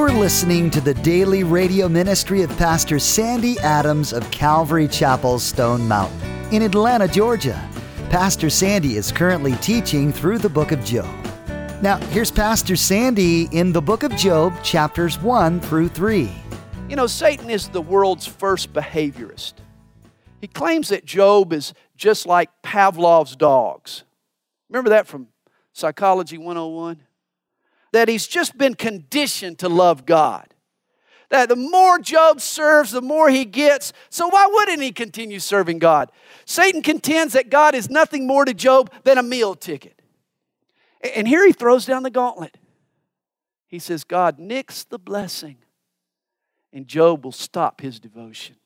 You're listening to the daily radio ministry of Pastor Sandy Adams of Calvary Chapel, Stone Mountain in Atlanta, Georgia. Pastor Sandy is currently teaching through the book of Job. Now, here's Pastor Sandy in the book of Job, chapters 1 through 3. You know, Satan is the world's first behaviorist. He claims that Job is just like Pavlov's dogs. Remember that from Psychology 101? That he's just been conditioned to love God. That the more Job serves, the more he gets. So why wouldn't he continue serving God? Satan contends that God is nothing more to Job than a meal ticket. And here he throws down the gauntlet. He says, God, nix the blessing, and Job will stop his devotion.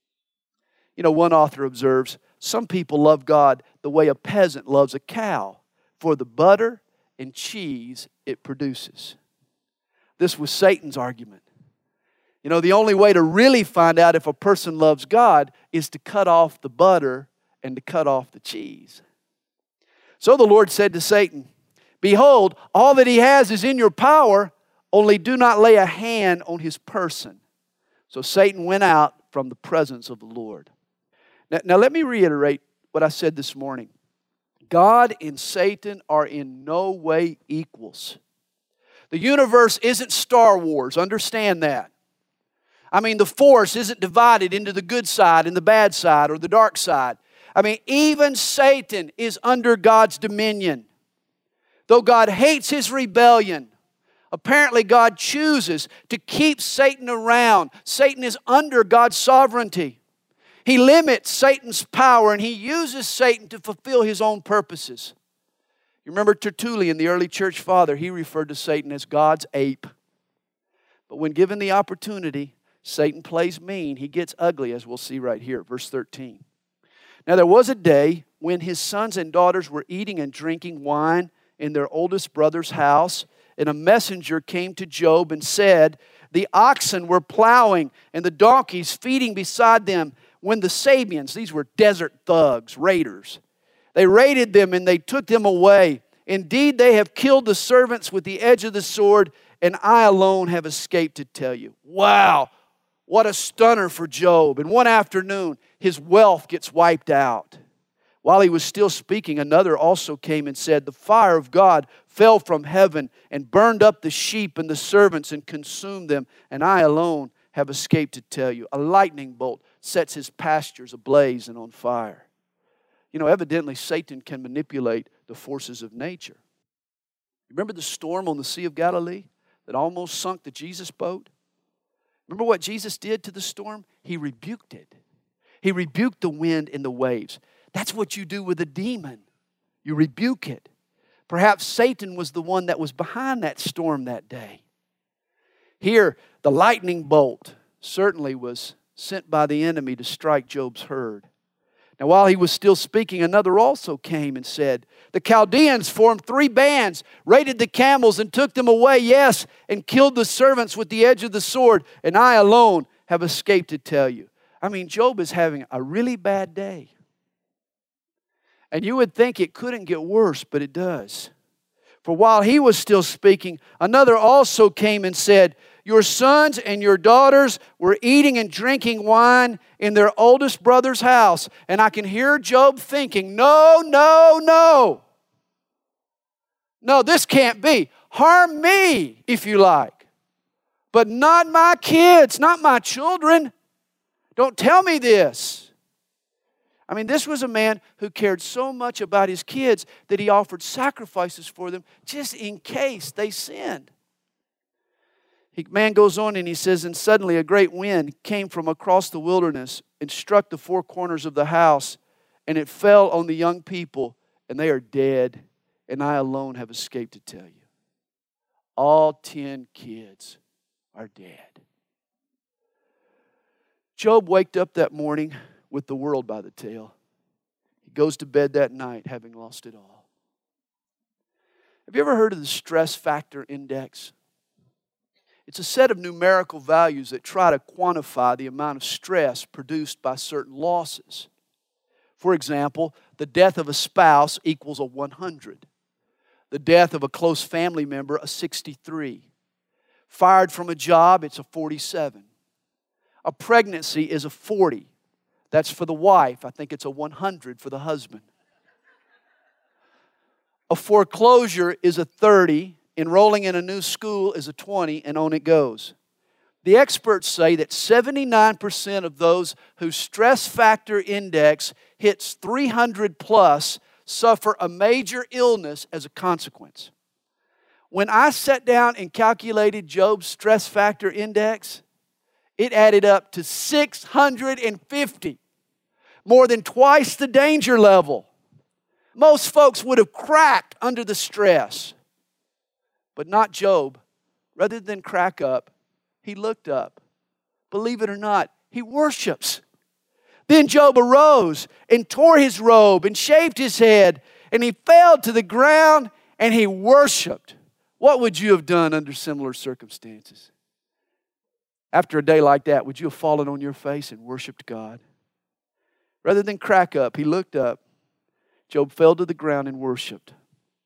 You know, one author observes, some people love God the way a peasant loves a cow, for the butter and cheese it produces. This was Satan's argument. You know, the only way to really find out if a person loves God is to cut off the butter and to cut off the cheese. So the Lord said to Satan, behold, all that he has is in your power, only do not lay a hand on his person. So Satan went out from the presence of the Lord. Now let me reiterate what I said this morning. God and Satan are in no way equals. The universe isn't Star Wars, understand that. I mean, the force isn't divided into the good side and the bad side or the dark side. I mean, even Satan is under God's dominion. Though God hates his rebellion, apparently God chooses to keep Satan around. Satan is under God's sovereignty. He limits Satan's power and he uses Satan to fulfill his own purposes. You remember Tertullian, the early church father, he referred to Satan as God's ape. But when given the opportunity, Satan plays mean. He gets ugly, as we'll see right here, verse 13. Now there was a day when his sons and daughters were eating and drinking wine in their oldest brother's house, and a messenger came to Job and said, the oxen were plowing and the donkeys feeding beside them, when the Sabeans, these were desert thugs, raiders, they raided them and they took them away. Indeed, they have killed the servants with the edge of the sword, and I alone have escaped to tell you. Wow, what a stunner for Job. And one afternoon, his wealth gets wiped out. While he was still speaking, another also came and said, the fire of God fell from heaven and burned up the sheep and the servants and consumed them, and I alone have escaped to tell you. A lightning bolt sets his pastures ablaze and on fire. You know, evidently Satan can manipulate the forces of nature. Remember the storm on the Sea of Galilee that almost sunk the Jesus boat? Remember what Jesus did to the storm? He rebuked it. He rebuked the wind and the waves. That's what you do with a demon. You rebuke it. Perhaps Satan was the one that was behind that storm that day. Here, the lightning bolt certainly was sent by the enemy to strike Job's herd. Now, while he was still speaking, another also came and said, the Chaldeans formed 3 bands, raided the camels and took them away, yes, and killed the servants with the edge of the sword, and I alone have escaped to tell you. I mean, Job is having a really bad day. And you would think it couldn't get worse, but it does. For while he was still speaking, another also came and said, your sons and your daughters were eating and drinking wine in their oldest brother's house. And I can hear Job thinking, no, no, no. No, this can't be. Harm me, if you like. But not my kids, not my children. Don't tell me this. I mean, this was a man who cared so much about his kids that he offered sacrifices for them just in case they sinned. Man goes on and he says, and suddenly a great wind came from across the wilderness and struck the 4 corners of the house, and it fell on the young people, and they are dead, and I alone have escaped to tell you. All 10 kids are dead. Job waked up that morning with the world by the tail. He goes to bed that night having lost it all. Have you ever heard of the stress factor index? It's a set of numerical values that try to quantify the amount of stress produced by certain losses. For example, the death of a spouse equals a 100. The death of a close family member, a 63. Fired from a job, it's a 47. A pregnancy is a 40. That's for the wife. I think it's a 100 for the husband. A foreclosure is a 30. Enrolling in a new school is a 20, and on it goes. The experts say that 79% of those whose stress factor index hits 300 plus suffer a major illness as a consequence. When I sat down and calculated Job's stress factor index, it added up to 650, more than twice the danger level. Most folks would have cracked under the stress, but not Job. Rather than crack up, he looked up. Believe it or not, he worships. Then Job arose and tore his robe and shaved his head, and he fell to the ground and he worshiped. What would you have done under similar circumstances? After a day like that, would you have fallen on your face and worshiped God? Rather than crack up, he looked up. Job fell to the ground and worshiped.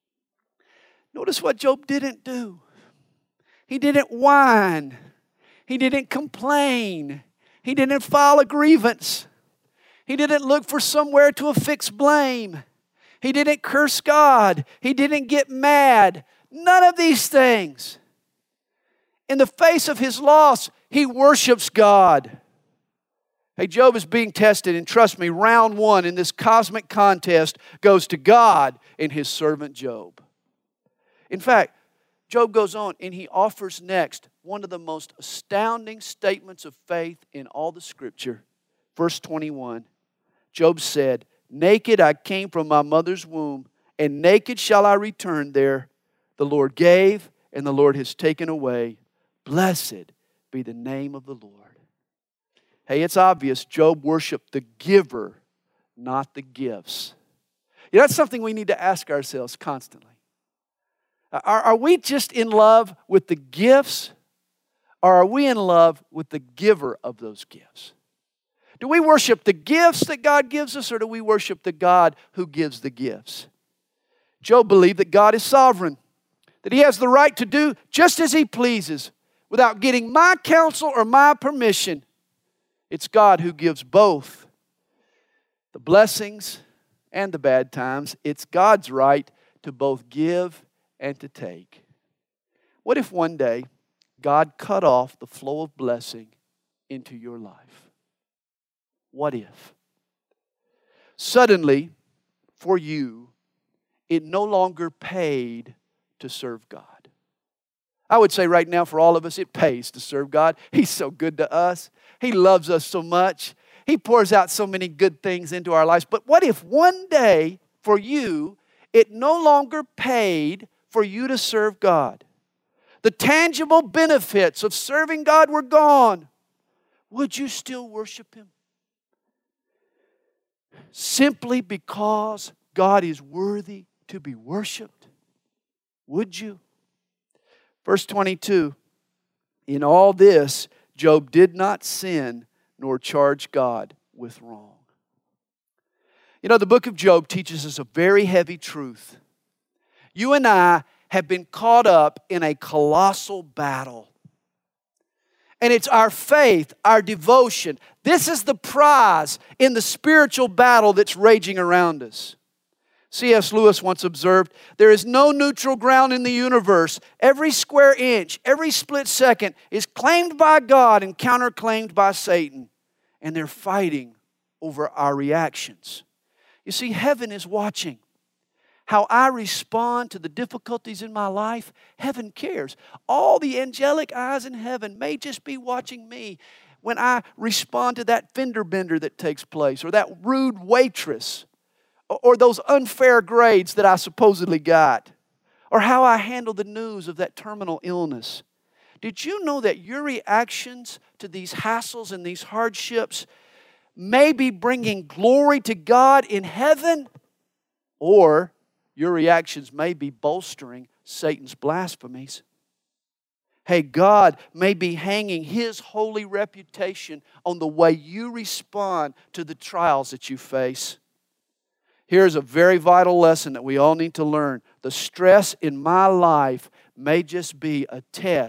Notice what Job didn't do. He didn't whine. He didn't complain. He didn't file a grievance. He didn't look for somewhere to affix blame. He didn't curse God. He didn't get mad. None of these things. In the face of his loss, he worships God. Hey, Job is being tested, and trust me, round one in this cosmic contest goes to God and his servant Job. In fact, Job goes on and he offers next one of the most astounding statements of faith in all the Scripture. Verse 21, Job said, "Naked I came from my mother's womb, and naked shall I return there. The Lord gave, and the Lord has taken away. Blessed be the name of the Lord." Hey, it's obvious Job worshiped the giver, not the gifts. You know, that's something we need to ask ourselves constantly. Are we just in love with the gifts, or are we in love with the giver of those gifts? Do we worship the gifts that God gives us, or do we worship the God who gives the gifts? Job believed that God is sovereign, that He has the right to do just as He pleases without getting my counsel or my permission. It's God who gives both the blessings and the bad times. It's God's right to both give and to take. What if one day God cut off the flow of blessing into your life? What if? Suddenly, for you, it no longer paid to serve God. I would say right now for all of us, it pays to serve God. He's so good to us. He loves us so much. He pours out so many good things into our lives. But what if one day for you, it no longer paid for you to serve God? The tangible benefits of serving God were gone. Would you still worship Him? Simply because God is worthy to be worshiped? Would you? Verse 22, in all this, Job did not sin nor charge God with wrong. You know, the book of Job teaches us a very heavy truth. You and I have been caught up in a colossal battle. And it's our faith, our devotion. This is the prize in the spiritual battle that's raging around us. C.S. Lewis once observed, there is no neutral ground in the universe. Every square inch, every split second is claimed by God and counterclaimed by Satan. And they're fighting over our reactions. You see, heaven is watching. How I respond to the difficulties in my life, heaven cares. All the angelic eyes in heaven may just be watching me when I respond to that fender bender that takes place, or that rude waitress, or those unfair grades that I supposedly got, or how I handle the news of that terminal illness. Did you know that your reactions to these hassles and these hardships may be bringing glory to God in heaven? Or your reactions may be bolstering Satan's blasphemies. Hey, God may be hanging His holy reputation on the way you respond to the trials that you face. Here's a very vital lesson that we all need to learn. The stress in my life may just be a test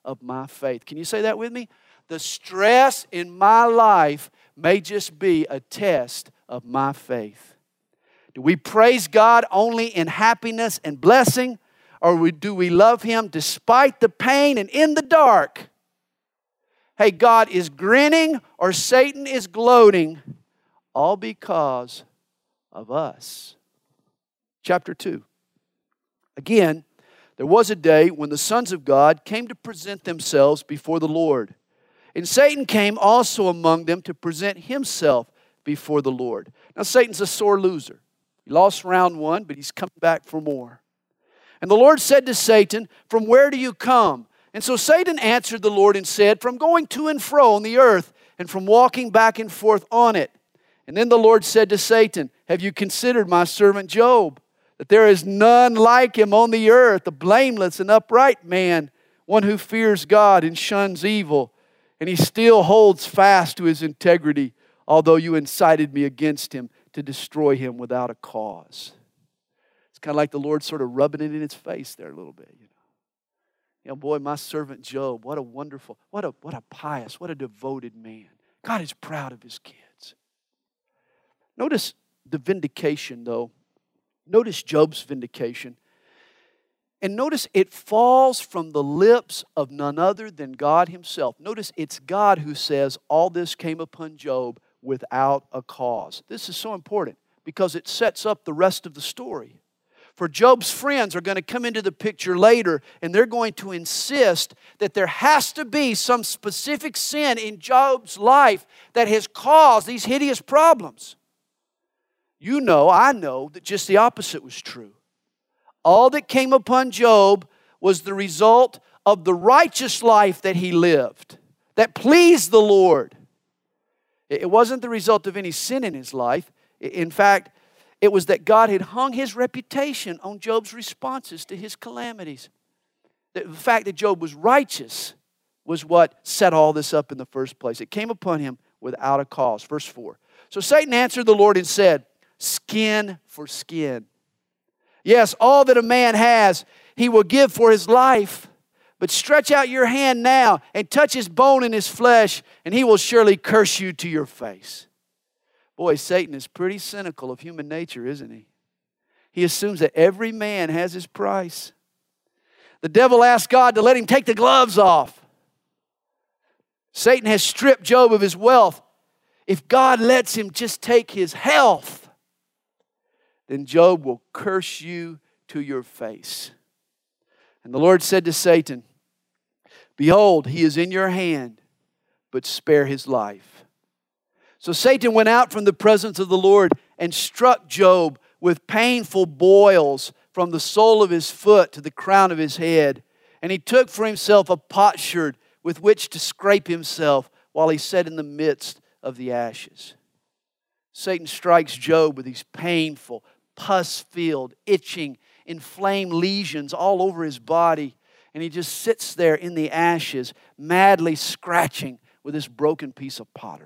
of my faith. Can you say that with me? The stress in my life may just be a test of my faith. Do we praise God only in happiness and blessing? Or do we love Him despite the pain and in the dark? Hey, God is grinning or Satan is gloating, all because of us. Chapter 2. Again, there was a day when the sons of God came to present themselves before the Lord. And Satan came also among them to present himself before the Lord. Now, Satan's a sore loser. He lost round 1, but he's coming back for more. And the Lord said to Satan, "From where do you come?" And so Satan answered the Lord and said, "From going to and fro on the earth, and from walking back and forth on it." And then the Lord said to Satan, "Have you considered my servant Job? That there is none like him on the earth, a blameless and upright man, one who fears God and shuns evil. And he still holds fast to his integrity, although you incited me against him to destroy him without a cause." It's kind of like the Lord sort of rubbing it in his face there a little bit. Boy, my servant Job, what a wonderful, what a pious, what a devoted man. God is proud of His kids. Notice the vindication, though. Notice Job's vindication. And notice it falls from the lips of none other than God Himself. Notice it's God who says all this came upon Job without a cause. This is so important because it sets up the rest of the story. For Job's friends are going to come into the picture later, and they're going to insist that there has to be some specific sin in Job's life that has caused these hideous problems. You know, I know that just the opposite was true. All that came upon Job was the result of the righteous life that he lived, that pleased the Lord. It wasn't the result of any sin in his life. In fact, it was that God had hung His reputation on Job's responses to his calamities. The fact that Job was righteous was what set all this up in the first place. It came upon him without a cause. Verse 4. So Satan answered the Lord and said, "Skin for skin. Yes, all that a man has, he will give for his life. But stretch out your hand now and touch his bone and his flesh, and he will surely curse you to your face." Boy, Satan is pretty cynical of human nature, isn't he? He assumes that every man has his price. The devil asked God to let him take the gloves off. Satan has stripped Job of his wealth. If God lets him just take his health, then Job will curse you to your face. And the Lord said to Satan, "Behold, he is in your hand, but spare his life." So Satan went out from the presence of the Lord and struck Job with painful boils from the sole of his foot to the crown of his head. And he took for himself a potsherd with which to scrape himself while he sat in the midst of the ashes. Satan strikes Job with these painful, pus-filled, itching, inflamed lesions all over his body. And he just sits there in the ashes, madly scratching with this broken piece of pottery.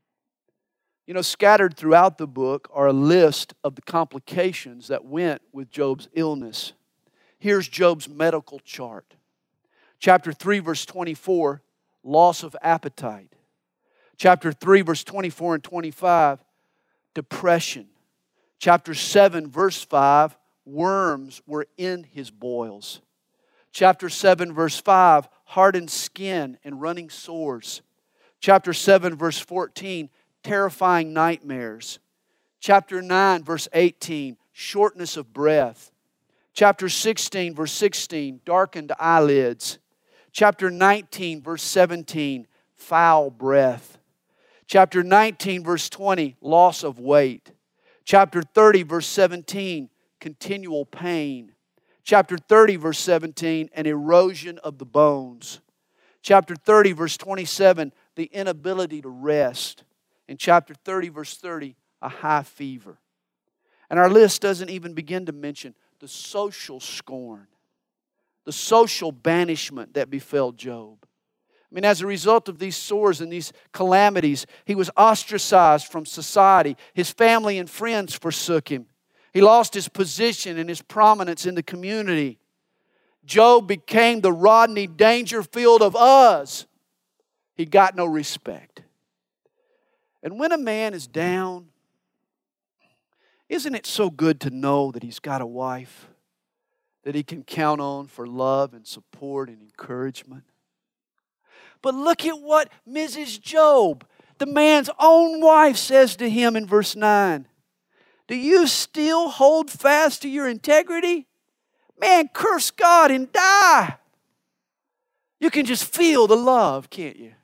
Scattered throughout the book are a list of the complications that went with Job's illness. Here's Job's medical chart. Chapter 3, verse 24, loss of appetite. Chapter 3, verse 24 and 25, depression. Chapter 7, verse 5, worms were in his boils. Chapter 7, verse 5, hardened skin and running sores. Chapter 7, verse 14, terrifying nightmares. Chapter 9, verse 18, shortness of breath. Chapter 16, verse 16, darkened eyelids. Chapter 19, verse 17, foul breath. Chapter 19, verse 20, loss of weight. Chapter 30, verse 17, continual pain. Chapter 30, verse 17, an erosion of the bones. Chapter 30, verse 27, the inability to rest. In chapter 30, verse 30, a high fever. And our list doesn't even begin to mention the social scorn, the social banishment that befell Job. As a result of these sores and these calamities, he was ostracized from society. His family and friends forsook him. He lost his position and his prominence in the community. Job became the Rodney Dangerfield of us. He got no respect. And when a man is down, isn't it so good to know that he's got a wife that he can count on for love and support and encouragement? But look at what Mrs. Job, the man's own wife, says to him in verse 9. Do you still hold fast to your integrity? Man, curse God and die. You can just feel the love, can't you?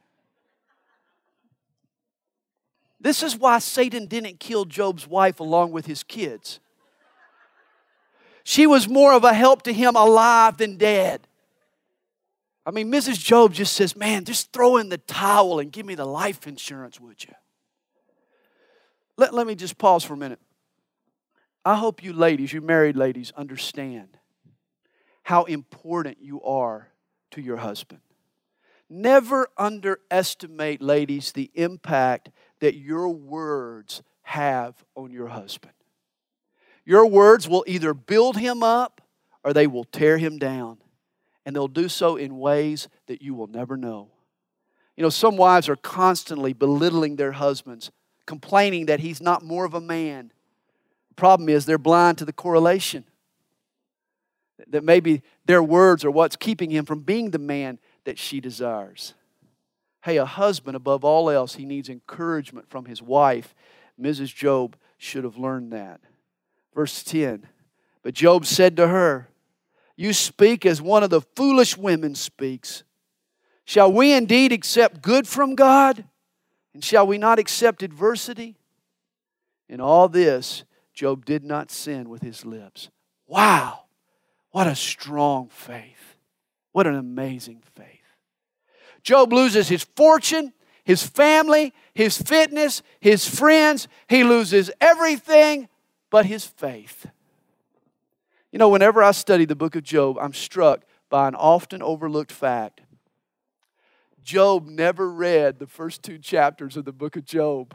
This is why Satan didn't kill Job's wife along with his kids. She was more of a help to him alive than dead. I mean, Mrs. Job just says, man, just throw in the towel and give me the life insurance, would you? Let me just pause for a minute. I hope you ladies, you married ladies, understand how important you are to your husband. Never underestimate, ladies, the impact that your words have on your husband. Your words will either build him up or they will tear him down. And they'll do so in ways that you will never know. You know, some wives are constantly belittling their husbands, complaining that he's not more of a man. The problem is they're blind to the correlation. That maybe their words are what's keeping him from being the man that she desires. Hey, a husband, above all else, he needs encouragement from his wife. Mrs. Job should have learned that. Verse 10, but Job said to her, you speak as one of the foolish women speaks. Shall we indeed accept good from God? And shall we not accept adversity? In all this, Job did not sin with his lips. Wow, what a strong faith. What an amazing faith. Job loses his fortune, his family, his fitness, his friends. He loses everything but his faith. You know, whenever I study the book of Job, I'm struck by an often overlooked fact. Job never read the first 2 chapters of the book of Job.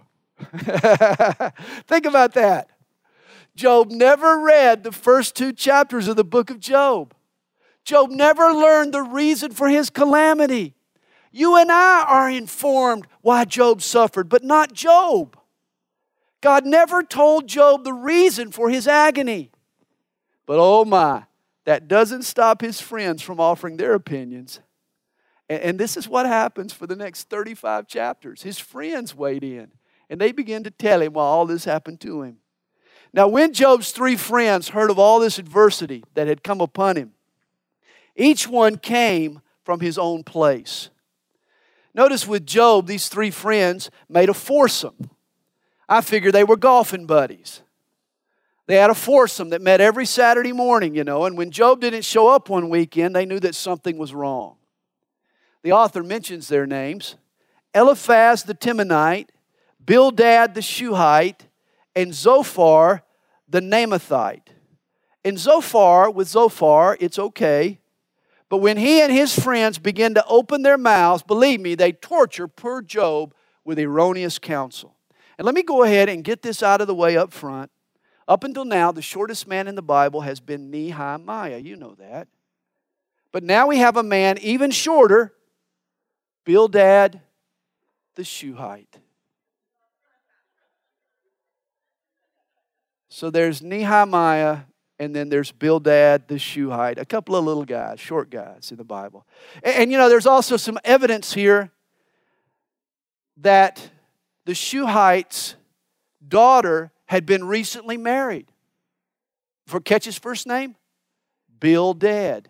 Think about that. Job never read the first 2 chapters of the book of Job. Job never learned the reason for his calamity. You and I are informed why Job suffered, but not Job. God never told Job the reason for his agony. But oh my, that doesn't stop his friends from offering their opinions. And this is what happens for the next 35 chapters. His friends weighed in, and they began to tell him why all this happened to him. Now, when Job's 3 friends heard of all this adversity that had come upon him, each one came from his own place. Notice with Job, these 3 friends made a foursome. I figure they were golfing buddies. They had a foursome that met every Saturday morning, you know, and when Job didn't show up one weekend, they knew that something was wrong. The author mentions their names: Eliphaz the Temanite, Bildad the Shuhite, and Zophar the Naamathite. And with Zophar, it's okay. But when he and his friends begin to open their mouths, believe me, they torture poor Job with erroneous counsel. And let me go ahead and get this out of the way up front. Up until now, the shortest man in the Bible has been Nehemiah. You know that. But now we have a man even shorter, Bildad the Shuhite. So there's Nehemiah, and then there's Bildad the Shuhite. A couple of little guys, short guys in the Bible. And you know, there's also some evidence here that the Shuhite's daughter had been recently married. Catch his first name? Bildad.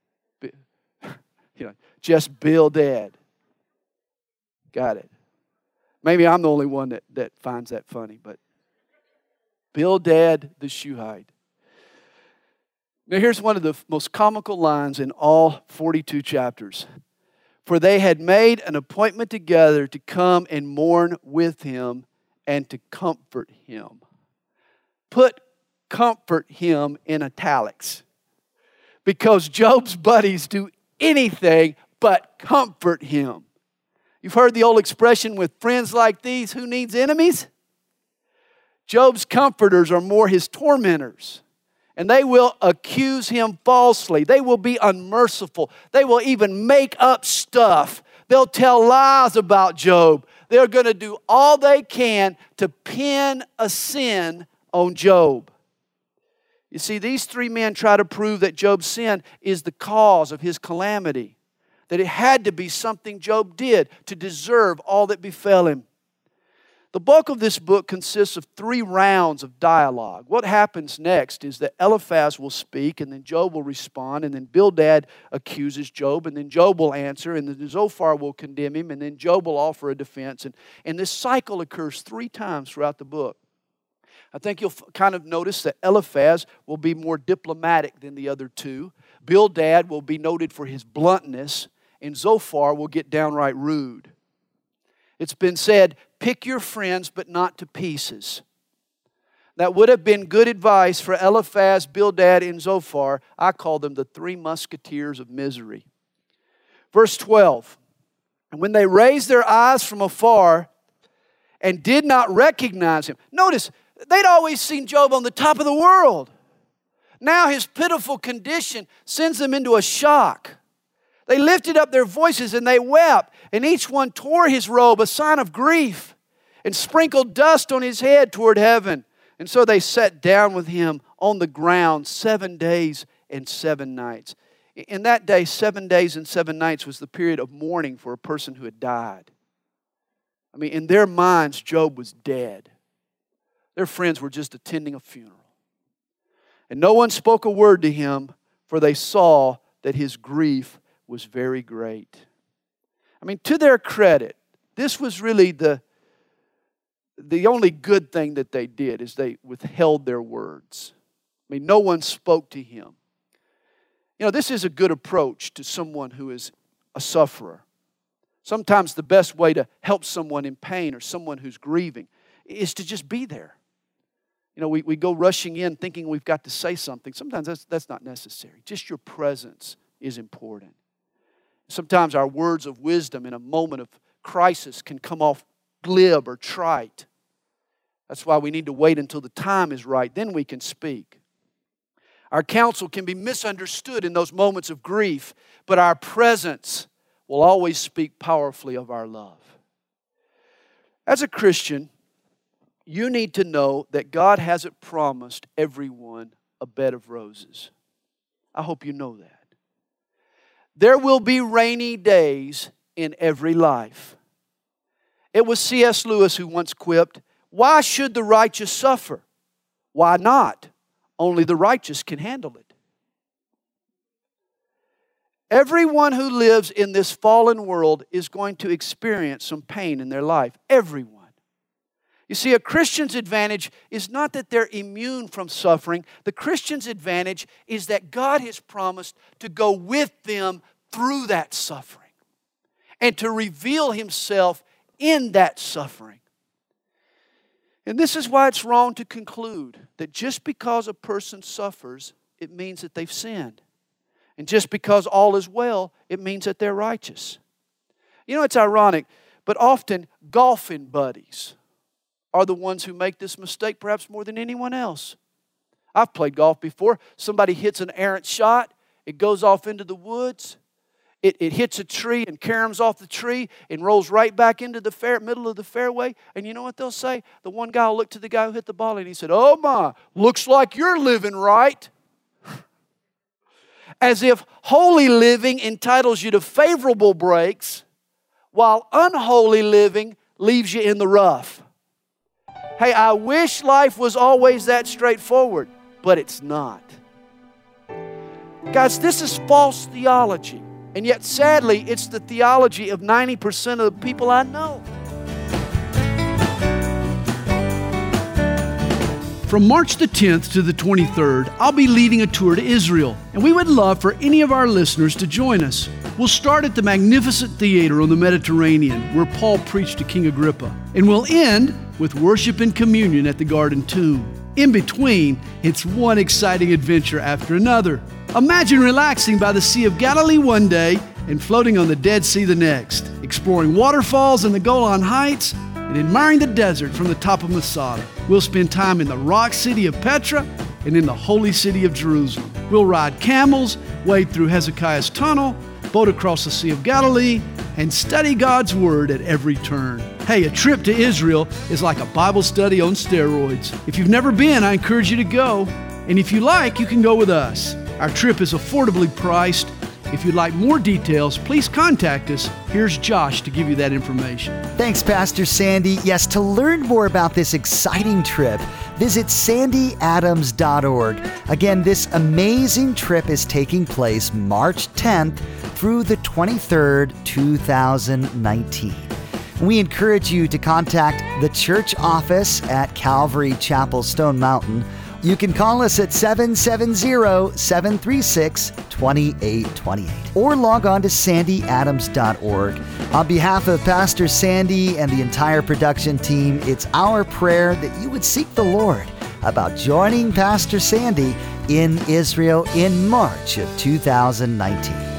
Just Bildad. Got it. Maybe I'm the only one that finds that funny, but Bildad the Shuhite. Now here's one of the most comical lines in all 42 chapters. For they had made an appointment together to come and mourn with him and to comfort him. Put comfort him in italics. Because Job's buddies do anything but comfort him. You've heard the old expression, with friends like these, who needs enemies? Job's comforters are more his tormentors. And they will accuse him falsely. They will be unmerciful. They will even make up stuff. They'll tell lies about Job. They're going to do all they can to pin a sin on Job. You see, these three men try to prove that Job's sin is the cause of his calamity, that it had to be something Job did to deserve all that befell him. The bulk of this book consists of 3 rounds of dialogue. What happens next is that Eliphaz will speak, and then Job will respond, and then Bildad accuses Job, and then Job will answer, and then Zophar will condemn him, and then Job will offer a defense. And this cycle occurs 3 times throughout the book. I think you'll kind of notice that Eliphaz will be more diplomatic than the other 2. Bildad will be noted for his bluntness, and Zophar will get downright rude. It's been said, pick your friends, but not to pieces. That would have been good advice for Eliphaz, Bildad, and Zophar. I call them the 3 musketeers of misery. Verse 12, and when they raised their eyes from afar and did not recognize him. Notice, they'd always seen Job on the top of the world. Now his pitiful condition sends them into a shock. They lifted up their voices and they wept, and each one tore his robe, a sign of grief, and sprinkled dust on his head toward heaven. And so they sat down with him on the ground 7 days and 7 nights. In that day, 7 days and 7 nights was the period of mourning for a person who had died. I mean, in their minds, Job was dead. Their friends were just attending a funeral. And no one spoke a word to him, for they saw that his grief was very great. I mean, to their credit, this was really the only good thing that they did, is they withheld their words. I mean, no one spoke to him. You know, this is a good approach to someone who is a sufferer. Sometimes the best way to help someone in pain or someone who's grieving is to just be there. You know, we go rushing in thinking we've got to say something. Sometimes that's not necessary. Just your presence is important. Sometimes our words of wisdom in a moment of crisis can come off glib or trite. That's why we need to wait until the time is right. Then we can speak. Our counsel can be misunderstood in those moments of grief, but our presence will always speak powerfully of our love. As a Christian, you need to know that God hasn't promised everyone a bed of roses. I hope you know that. There will be rainy days in every life. It was C.S. Lewis who once quipped, "Why should the righteous suffer? Why not? Only the righteous can handle it." Everyone who lives in this fallen world is going to experience some pain in their life. Everyone. You see, a Christian's advantage is not that they're immune from suffering. The Christian's advantage is that God has promised to go with them through that suffering and to reveal Himself in that suffering. And this is why it's wrong to conclude that just because a person suffers, it means that they've sinned. And just because all is well, it means that they're righteous. You know, it's ironic, but often golfing buddies are the ones who make this mistake perhaps more than anyone else. I've played golf before. Somebody hits an errant shot. It goes off into the woods. It hits a tree and caroms off the tree and rolls right back into the middle of the fairway. And you know what they'll say? The one guy will look to the guy who hit the ball and he said, "Oh my, looks like you're living right." As if holy living entitles you to favorable breaks, while unholy living leaves you in the rough. Hey, I wish life was always that straightforward, but it's not. Guys, this is false theology. And yet, sadly, it's the theology of 90% of the people I know. From March the 10th to the 23rd, I'll be leading a tour to Israel, and we would love for any of our listeners to join us. We'll start at the magnificent theater on the Mediterranean, where Paul preached to King Agrippa, and we'll end with worship and communion at the Garden Tomb. In between, it's one exciting adventure after another. Imagine relaxing by the Sea of Galilee one day and floating on the Dead Sea the next, exploring waterfalls in the Golan Heights, and admiring the desert from the top of Masada. We'll spend time in the rock city of Petra and in the holy city of Jerusalem. We'll ride camels, wade through Hezekiah's tunnel, boat across the Sea of Galilee, and study God's Word at every turn. Hey, a trip to Israel is like a Bible study on steroids. If you've never been, I encourage you to go. And if you like, you can go with us. Our trip is affordably priced. If you'd like more details, please contact us. Here's Josh to give you that information. Thanks, Pastor Sandy. Yes, to learn more about this exciting trip, visit sandyadams.org. Again, this amazing trip is taking place March 10th through the 23rd, 2019. We encourage you to contact the church office at Calvary Chapel, Stone Mountain. You can call us at 770-736-2828 or log on to sandyadams.org. On behalf of Pastor Sandy and the entire production team, it's our prayer that you would seek the Lord about joining Pastor Sandy in Israel in March of 2019.